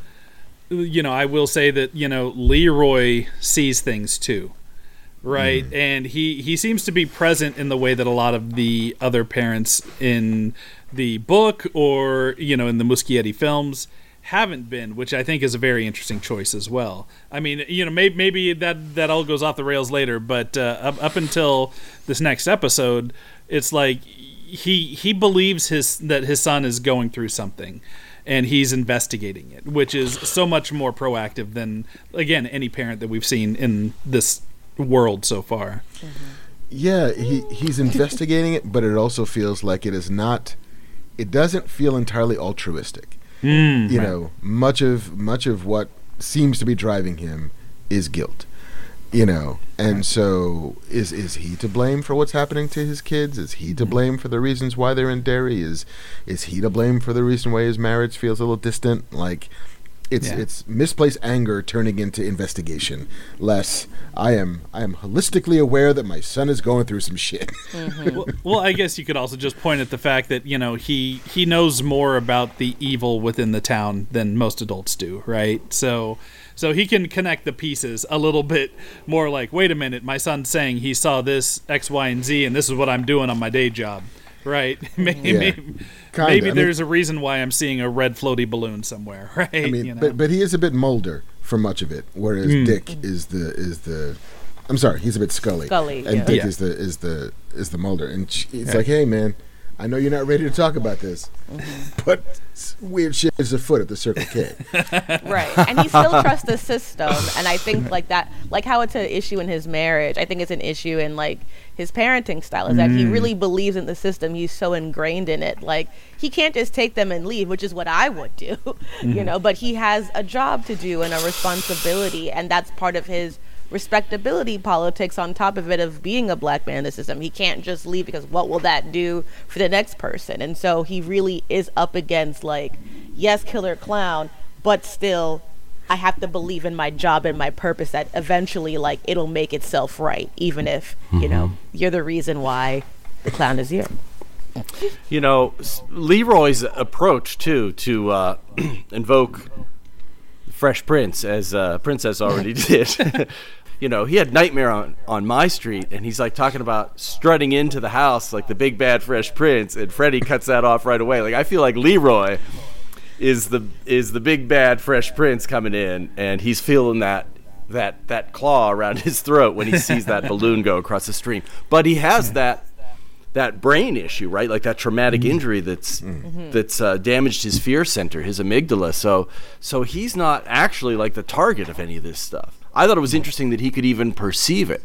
you know, I will say that, you know, Leroy sees things too. Right, mm. and he, he seems to be present in the way that a lot of the other parents in the book or, you know, in the Muschietti films haven't been, which I think is a very interesting choice as well. I mean, you know, maybe, maybe that, that all goes off the rails later, but uh, up, up until this next episode, it's like he he believes his that his son is going through something. And he's investigating it, which is so much more proactive than, again, any parent that we've seen in this world so far. Mm-hmm. Yeah, he he's investigating it, but it also feels like it is not. It doesn't feel entirely altruistic. Mm, you right. know, much of much of what seems to be driving him is guilt. You know, and right. so is is he to blame for what's happening to his kids? Is he to blame for the reasons why they're in Derry? Is is he to blame for the reason why his marriage feels a little distant? Like, it's yeah. it's misplaced anger turning into investigation. Less, I am I am holistically aware that my son is going through some shit. Mm-hmm. well, well, I guess you could also just point at the fact that, you know, he he knows more about the evil within the town than most adults do, right? So. So he can connect the pieces a little bit more like, wait a minute, my son's saying he saw this X, Y, and Z, and this is what I'm doing on my day job, right? maybe yeah. maybe, maybe there's mean, a reason why I'm seeing a red floaty balloon somewhere, right? I mean, you know? but, but he is a bit Mulder, for much of it, whereas Mm. Dick is the is the. I'm sorry, he's a bit Scully. Scully, and yeah. Dick Yeah. is the is the is the Mulder, and she, it's Yeah. like, hey man, I know you're not ready to talk about this, but s- weird shit is afoot at the Circle K. Right. And he still trusts the system. And I think like that, like how it's an issue in his marriage, I think it's an issue in like his parenting style is that he really believes in the system. He's so ingrained in it. Like he can't just take them and leave, which is what I would do, you know, but he has a job to do and a responsibility. And that's part of his respectability politics on top of it of being a black man in the system. He can't just leave because what will that do for the next person? And so he really is up against like, yes, killer clown, but still I have to believe in my job and my purpose that eventually like it'll make itself right, even if, you know, you're the reason why the clown is here. You know, s- Leroy's approach too to uh, invoke Fresh Prince, as uh, Princess already did. You know, he had Nightmare on, on My Street, and he's like talking about strutting into the house like the big bad Fresh Prince, and Freddie cuts that off right away. Like I feel like Leroy is the is the big bad Fresh Prince coming in, and he's feeling that that that claw around his throat when he sees that balloon go across the stream. But he has that that brain issue, right? Like that traumatic injury that's that's uh, damaged his fear center, his amygdala. So so he's not actually like the target of any of this stuff. I thought it was interesting that he could even perceive it.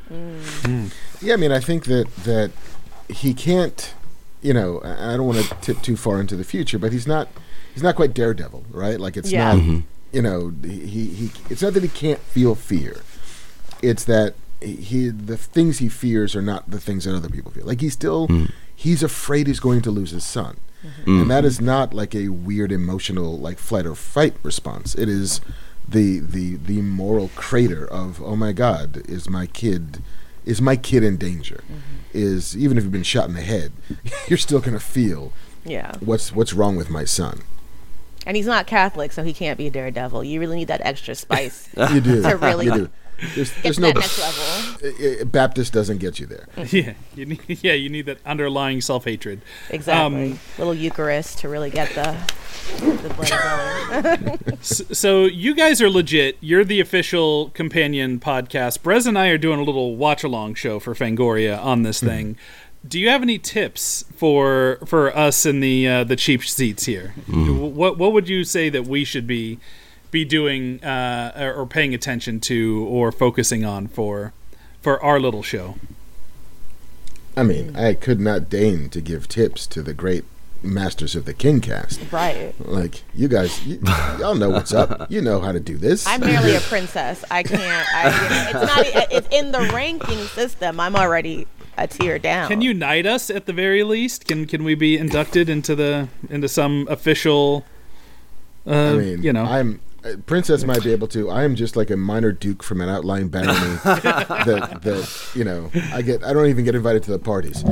Yeah, I mean, I think that that he can't. You know, I I don't want to tip too far into the future, but he's not. He's not quite Daredevil, right? Like it's Yeah. not. You know, he, he it's not that he can't feel fear. It's that he the things he fears are not the things that other people feel. Like he's still he's afraid he's going to lose his son, and that is not like a weird emotional like flight or fight response. It is the the the moral crater of, oh my God, is my kid is my kid in danger? Is even if you've been shot in the head, you're still gonna feel Yeah. what's what's wrong with my son. And he's not Catholic, so he can't be a Daredevil. You really need that extra spice You do. to really You do. There's, get there's to no that next level. uh, uh, Baptist doesn't get you there. Yeah, you need, yeah, you need that underlying self hatred. Exactly. Um, Little Eucharist to really get the the blood going. So you guys are legit. You're the official companion podcast. Brez and I are doing a little watch along show for Fangoria on this thing. Do you have any tips for for us in the uh, the cheap seats here? What what would you say that we should be be doing uh, or, or paying attention to or focusing on for for our little show? I mean, I could not deign to give tips to the great masters of the KingCast. Right. Like, you guys, y- y'all know what's up. You know how to do this. I'm merely a princess. I can't. I, you know, it's not. It's in the ranking system. I'm already a tier down. Can you knight us at the very least? Can can we be inducted into the into some official? Uh, I mean, you know, I'm uh, Princess might be able to. I am just like a minor duke from an outlying barony. that that you know, I get. I don't even get invited to the parties.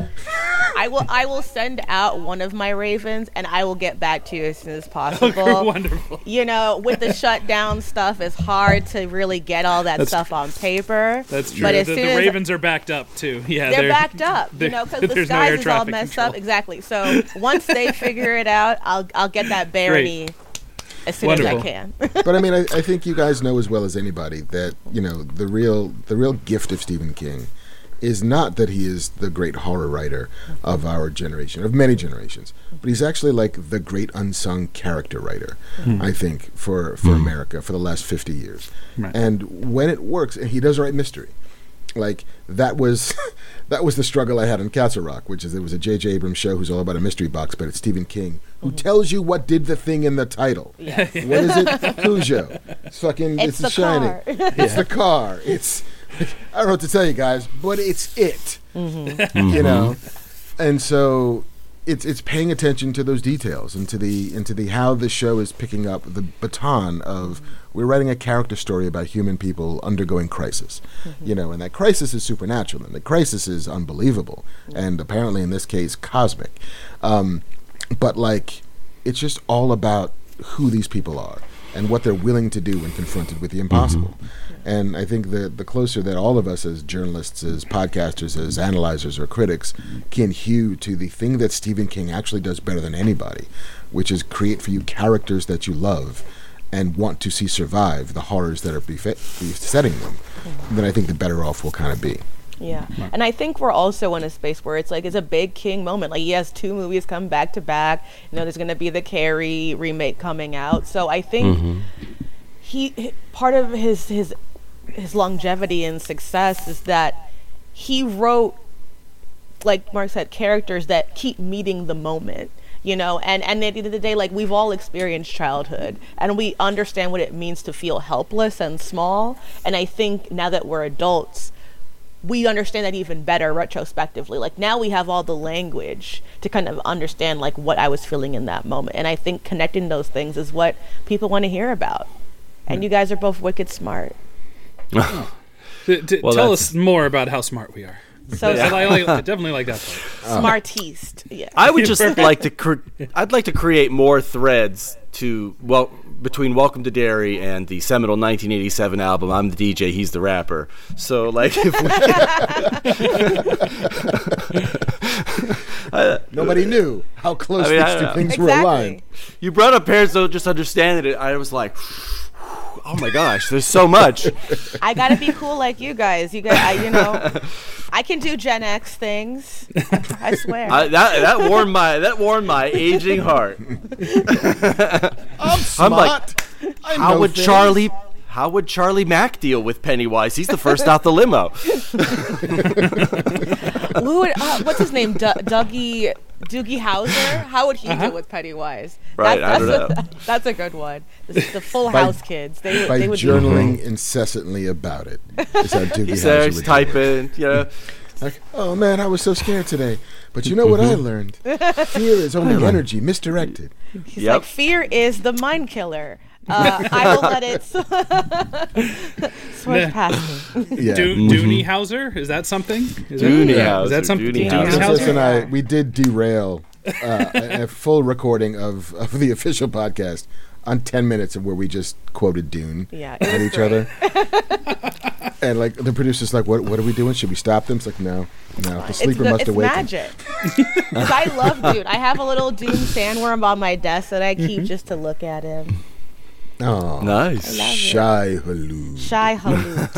I will. I will send out one of my ravens, and I will get back to you as soon as possible. wonderful. You know, with the shutdown stuff, it's hard to really get all that That's- stuff on paper. That's true. But as the soon the as Ravens are backed up too. Yeah, they're, backed up, you there- know, because the there's no air skies is all traffic messed control. up. Exactly. So once they figure it out, I'll I'll get that barony as soon Wonderful. as I can. But I mean, I, I think you guys know as well as anybody that you know the real the real gift of Stephen King is not that he is the great horror writer of our generation, of many generations, but he's actually like the great unsung character writer, I think, for, for America for the last fifty years. Right. And when it works, and he does write mystery. Like, that was that was the struggle I had on Castle Rock, which is it was a J J Abrams show who's all about a mystery box, but it's Stephen King, who tells you what did the thing in the title. Yes. What is it? Cujo. It's fucking, It's it's, the The Shining. car. It's the car. It's, I don't know what to tell you guys, but it's it. Mm-hmm. You know? And so it's it's paying attention to those details and to the into the how the show is picking up the baton of we're writing a character story about human people undergoing crisis. Mm-hmm. You know, and that crisis is supernatural and the crisis is unbelievable and apparently in this case cosmic. Um, but like it's just all about who these people are and what they're willing to do when confronted with the impossible. And I think the the closer that all of us as journalists, as podcasters, as analyzers or critics can hew to the thing that Stephen King actually does better than anybody, which is create for you characters that you love and want to see survive the horrors that are befe- besetting them, then I think the better off we'll kind of be. Yeah. And I think we're also in a space where it's like, it's a big King moment. Like, he has two movies come back to back. You know, there's going to be the Carrie remake coming out. So I think mm-hmm. he, part of his, his, his longevity and success is that he wrote, like Mark said, characters that keep meeting the moment. You know, and, and at the end of the day, like, we've all experienced childhood and we understand what it means to feel helpless and small. And I think now that we're adults, we understand that even better retrospectively. Like, now we have all the language to kind of understand, like, what I was feeling in that moment. And I think connecting those things is what people want to hear about. And you guys are both wicked smart. Oh. D- d- well, tell us more about how smart we are. So yeah. I, like, I definitely like that part. Smartiste. Yeah. I would just like to. Cre- I'd like to create more threads to well between Welcome to Derry and the seminal nineteen eighty-seven album. I'm the D J, he's the rapper. So like, if we I, Nobody knew how close I mean, these two things exactly. were aligned. You brought up Parents Don't Just Understand It. I was like, oh my gosh, there's so much. I gotta be cool like you guys. You guys, I, you know. I can do Gen X things. I swear. I, that that warmed my that warmed my aging heart. I'm smart. I'm like, I how would things. Charlie? How would Charlie Mack deal with Pennywise? He's the first out the limo. Who would, uh, what's his name? D- Dougie Doogie Howser? How would he uh-huh. deal with Pennywise? Right, that, that's I don't a, know. That's a good one. The, the Full by, House kids. They, by they would journaling be incessantly about it. Is how Doogie He's Howser there, would he's typing, you know. Like, oh man, I was so scared today. But you know what I learned? Fear is only energy misdirected. He's yep. like, fear is the mind killer. Uh, I will let it switch past me. Yeah. Do- mm-hmm. Dooney Hauser? Is that something? Is Dooney that, Hauser. Is that something? Dooney Dooney Princess Hauser? and I, we did derail uh, a, a full recording of, of the official podcast on ten minutes of where we just quoted Dune yeah, at each great. other. And like the producer's like, what what are we doing? Should we stop them? It's like, no, no. The sleeper it's the, must it's awaken. Magic. Because I love Dune. I have a little Dune sandworm on my desk that I keep mm-hmm. just to look at him. Oh, nice. Shy Halou. Shy Halou.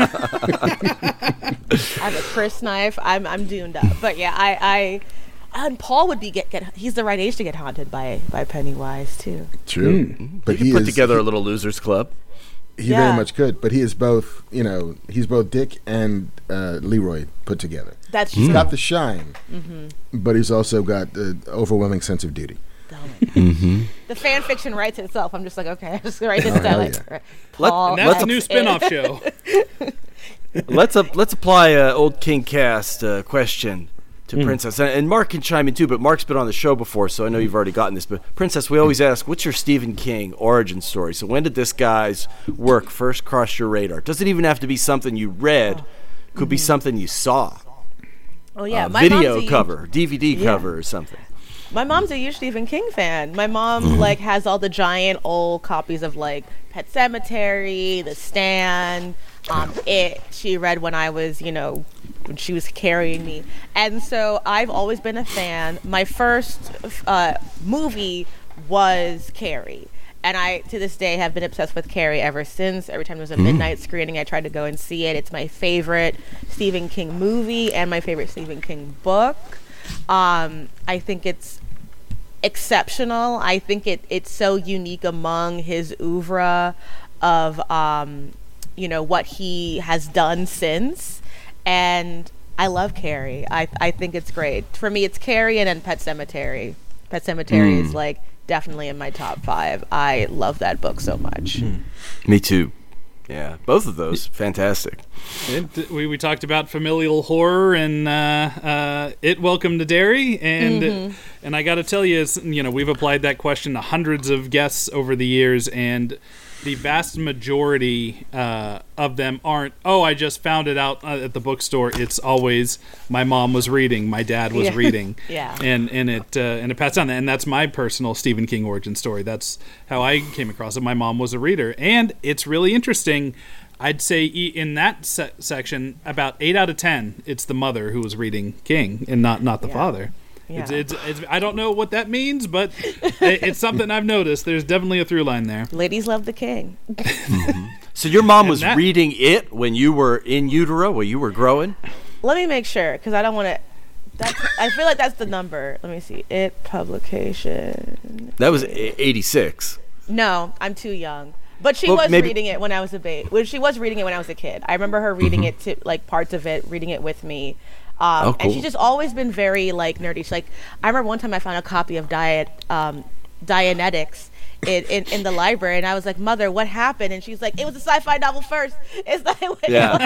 I have a Chris knife. I'm I'm Duned up. But yeah, I, I and Paul would be get, get he's the right age to get haunted by by Pennywise too. True. Mm. But he put is, together he, a little losers club. He yeah. very much could, but he is both, you know, he's both Dick and uh, Leroy put together. That's He's true. got the shine, mm-hmm. but he's also got the overwhelming sense of duty. Mm-hmm. The fan fiction writes itself. I'm just like, okay, I'm just write this oh, down. Like, yeah. Paul, Let, and that's a new spin-off show. let's uh, let's apply an old King Cast uh, question to mm. Princess, and, and Mark can chime in too. But Mark's been on the show before, so I know you've already gotten this. But Princess, we always ask, what's your Stephen King origin story? So when did this guy's work first cross your radar? Doesn't even have to be something you read; could mm-hmm. be something you saw. Oh yeah, uh, my video mom's a cover, huge, D V D yeah. cover, or something. My mom's a huge Stephen King fan. My mom mm-hmm. like has all the giant old copies of like Pet Sematary, The Stand, um, It. She read when I was, you know, when she was carrying me, and so I've always been a fan. My first uh, movie was Carrie. And I, to this day, have been obsessed with Carrie ever since. Every time there's a mm. midnight screening, I try to go and see it. It's my favorite Stephen King movie and my favorite Stephen King book. Um, I think it's exceptional. I think it it's so unique among his oeuvre of, um, you know, what he has done since. And I love Carrie. I I think it's great. For me, it's Carrie and then Pet Sematary. Pet Sematary mm. is like definitely in my top five. I love that book so much. Mm. Me too. Yeah, both of those fantastic. It, we we talked about familial horror and uh, uh, It Welcome to Derry, and mm-hmm. and I got to tell you, you know, we've applied that question to hundreds of guests over the years, and the vast majority uh, of them aren't, oh, I just found it out uh, at the bookstore. It's always, my mom was reading, my dad was yeah. reading. yeah. And and it uh, and it passed on. And that's my personal Stephen King origin story. That's how I came across it. My mom was a reader. And it's really interesting. I'd say in that se- section, about eight out of ten, it's the mother who was reading King and not, not the yeah. father. Yeah. It's, it's, it's, I don't know what that means, but it, it's something I've noticed. There's definitely a through line there. Ladies love the king. So your mom was that- reading it when you were in utero, when you were growing? Let me make sure, because I don't want to. That's. I feel like that's the number. Let me see. It publication. That was eighty-six. No, I'm too young. But she Well, was maybe- reading it when I was a baby. Well, she was reading it when I was a kid. I remember her reading it to like parts of it, reading it with me. Um, Oh, And she's cool. just always been very like nerdy. She's like, I remember one time I found a copy of Diet um, Dianetics in, in in the library, and I was like, Mother, what happened? And she's like, it was a sci-fi novel first. It's not. Yeah.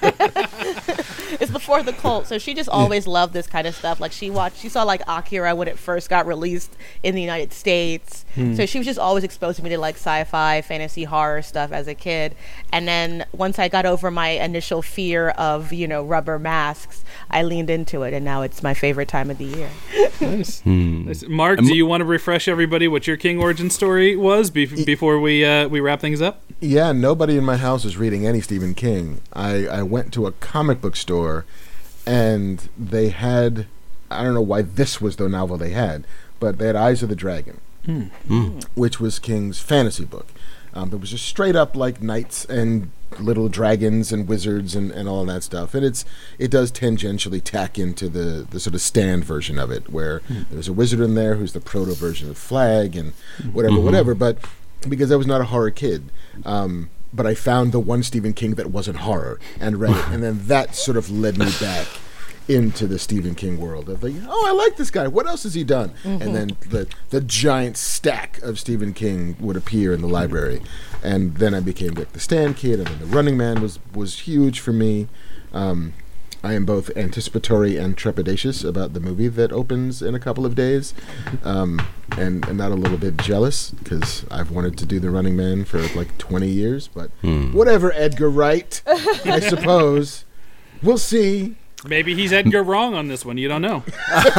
It's before the cult. So she just always loved this kind of stuff. Like she watched, she saw like Akira when it first got released in the United States. So she was just always exposed to me to like sci-fi, fantasy, horror stuff as a kid. And then once I got over my initial fear of, you know, rubber masks, I leaned into it, and now it's my favorite time of the year. Nice. Nice. Mark, do you want to refresh everybody what your King origin story was be- before we uh, we wrap things up? Yeah, nobody in my house was reading any Stephen King. I, I went to a comic book store, and they had, I don't know why this was the novel they had, but they had Eyes of the Dragon, which was King's fantasy book. Um, it was just straight up like knights and little dragons and wizards and, and all of that stuff. And it's it does tangentially tack into the, the sort of stand version of it, where there's a wizard in there who's the proto version of Flag and whatever, whatever. But because I was not a horror kid, um, but I found the one Stephen King that wasn't horror and read it. And then that sort of led me back into the Stephen King world of like, oh, I like this guy. What else has he done? And then the the giant stack of Stephen King would appear in the library, and then I became like the Stand kid, and then the Running Man was was huge for me. Um, I am both anticipatory and trepidatious about the movie that opens in a couple of days, um, and, and not a little bit jealous because I've wanted to do the Running Man for like twenty years. But whatever, Edgar Wright, I suppose. We'll see. Maybe he's Edgar wrong on this one. You don't know.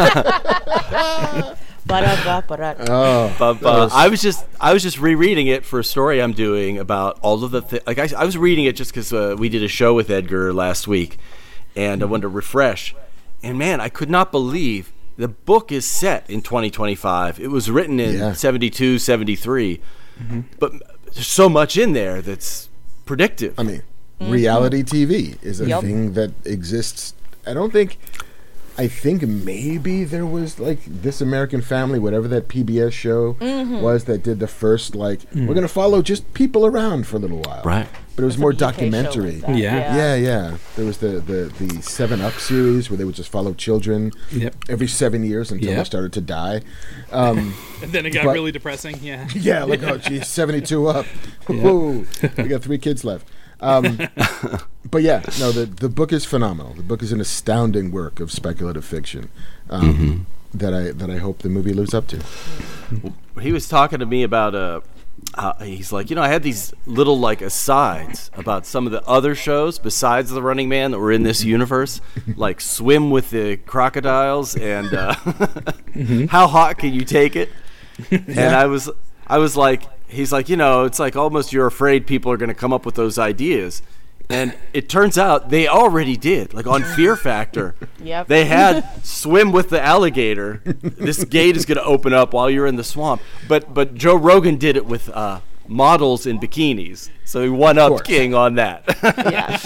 Ba-da-ba-ba-da. Oh, But, uh, I was just I was just rereading it for a story I'm doing about all of the thi- like I, I was reading it just because uh, we did a show with Edgar last week, and I wanted to refresh. And man, I could not believe the book is set in twenty twenty-five. It was written in Yeah. seventy-two, seventy-three, but there's so much in there that's predictive. I mean, reality T V is a Yep. thing that exists. I don't think. I think maybe there was like This American Family, whatever that P B S show was that did the first like we're gonna follow just people around for a little while, Right. But it was Some more E K show like documentary. that, Yeah. Yeah, yeah. There was the, the, the Seven Up series where they would just follow children Yep. every seven years until Yep. they started to die. Um, And then it got But- really depressing. Yeah. yeah, like, oh, geez, seventy-two up. Whoa, we got three kids left. Um, but yeah, no, the, the book is phenomenal. The book is an astounding work of speculative fiction um, that I that I hope the movie lives up to. He was talking to me about uh, uh he's like, you know, I had these little like asides about some of the other shows besides The Running Man that were in this universe, like Swim with the Crocodiles and uh, How Hot Can You Take It? And I was I was like, he's like, you know, it's like almost you're afraid people are going to come up with those ideas. And it turns out they already did. Like on Fear Factor, Yep. they had Swim with the Alligator. This gate is going to open up while you're in the swamp. But but Joe Rogan did it with uh, models in bikinis. So he one up course. King on that. Yeah.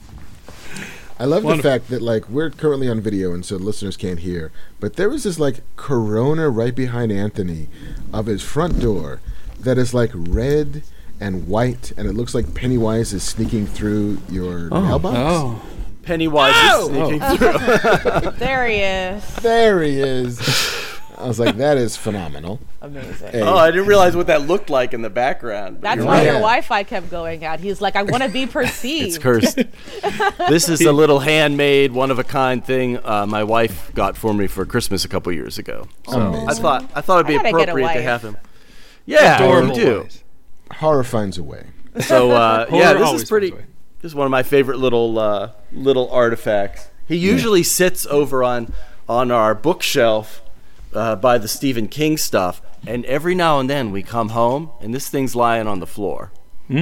I love Wonderful. the fact that like we're currently on video and so listeners can't hear, but there was this like Corona right behind Anthony of his front door that is like red and white, and it looks like Pennywise is sneaking through your mailbox. Oh. Pennywise is sneaking through. There he is. There he is. I was like, that is phenomenal. Amazing. Hey, Oh, I didn't realize what that looked like in the background. That's You're why right. your Yeah. Wi-Fi kept going out. He's like, I want to be perceived. It's cursed. This is a little handmade, one-of-a-kind thing uh, my wife got for me for Christmas a couple years ago. So Amazing. I thought I thought it'd be I gotta get a appropriate to wife. have him. Yeah, Adorable you do. ways. horror finds a way. So uh, Horror yeah, this always is pretty. finds a way. This is one of my favorite little uh, little artifacts. He usually sits over on on our bookshelf uh, by the Stephen King stuff, and every now and then we come home and this thing's lying on the floor.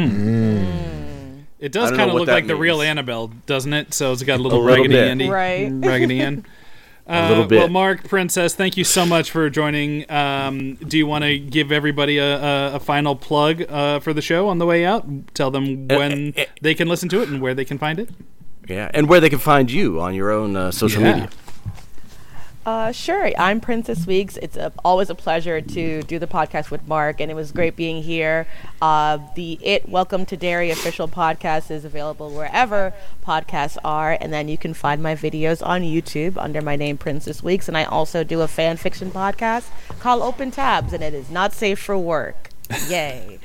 It does I don't know kind of what look that like the real means. Annabelle, doesn't it? So it's got a little, A little Raggedy bit. Andy, Right. Raggedy Ann. a little Uh, bit. Well, Mark, Princess, thank you so much for joining. Um, do you want to give everybody a, a, a final plug uh, for the show on the way out? Tell them when uh, uh, they can listen to it and where they can find it. Yeah, and where they can find you on your own uh, social Yeah. media. Uh, sure. I'm Princess Weeks. It's a, always a pleasure to do the podcast with Mark, and it was great being here. Uh, the It Welcome to Derry official podcast is available wherever podcasts are, and then you can find my videos on YouTube under my name, Princess Weeks. And I also do a fan fiction podcast called Open Tabs, and it is not safe for work. Yay.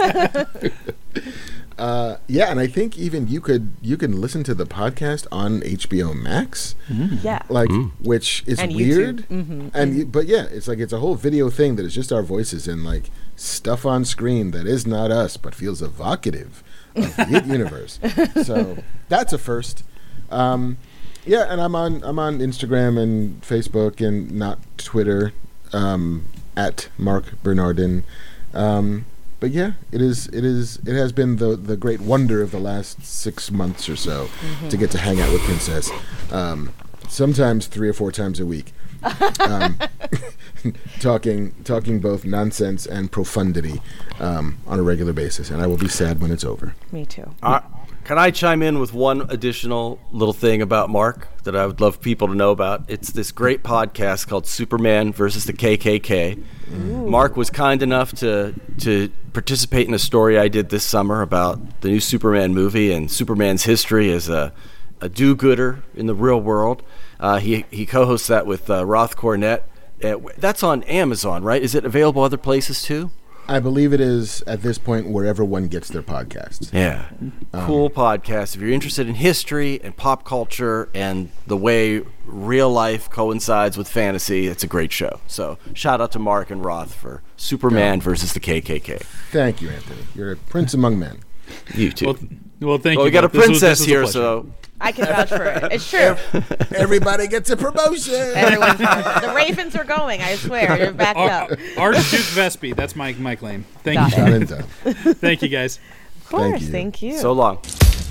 Uh, yeah, and I think even you could you can listen to the podcast on H B O Max, Yeah. like which is And YouTube. weird. Mm-hmm. And you, but yeah, it's like it's a whole video thing that is just our voices and like stuff on screen that is not us but feels evocative of the It universe. So that's a first. Um, yeah, and I'm on I'm on Instagram and Facebook and not Twitter um, at Mark Bernardin. Um, But yeah, it is. It is. It has been the the great wonder of the last six months or so Mm-hmm. to get to hang out with Princess. Um, sometimes three or four times a week, um, talking talking both nonsense and profundity um, on a regular basis. And I will be sad when it's over. Me too. Uh, can I chime in with one additional little thing about Mark that I would love people to know about? It's this great podcast called Superman versus the K K K. Mark was kind enough to to participate in a story I did this summer about the new Superman movie and Superman's history as a, a do-gooder in the real world. Uh, he he co-hosts that with uh, Roth Cornett. Uh, that's on Amazon, right? Is it available other places too? I believe it is at this point wherever one gets their podcasts. Yeah. Cool podcast. If you're interested in history and pop culture and the way real life coincides with fantasy, it's a great show. So shout out to Mark and Roth for Superman Yeah. versus the K K K. Thank you, Anthony. You're a prince among men. You too. Well, well thank Well, you. we got a both. This was- princess this was a here, pleasure. so I can vouch for it. It's true. Everybody gets a promotion. Everyone's the Ravens are going. I swear. You're backed Ar- up. Archduke Vespi. That's my my claim. Thank Got you. Done and done. Thank you, guys. Of course. you. Thank you. so long.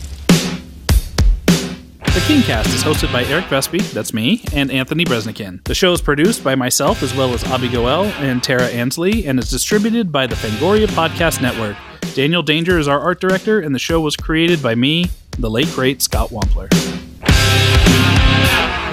The Kingcast is hosted by Eric Vespi, that's me, and Anthony Bresnikan. The show is produced by myself as well as Avi Goel and Tara Ansley, and is distributed by the Fangoria Podcast Network. Daniel Danger is our art director, and the show was created by me, the late great Scott Wampler.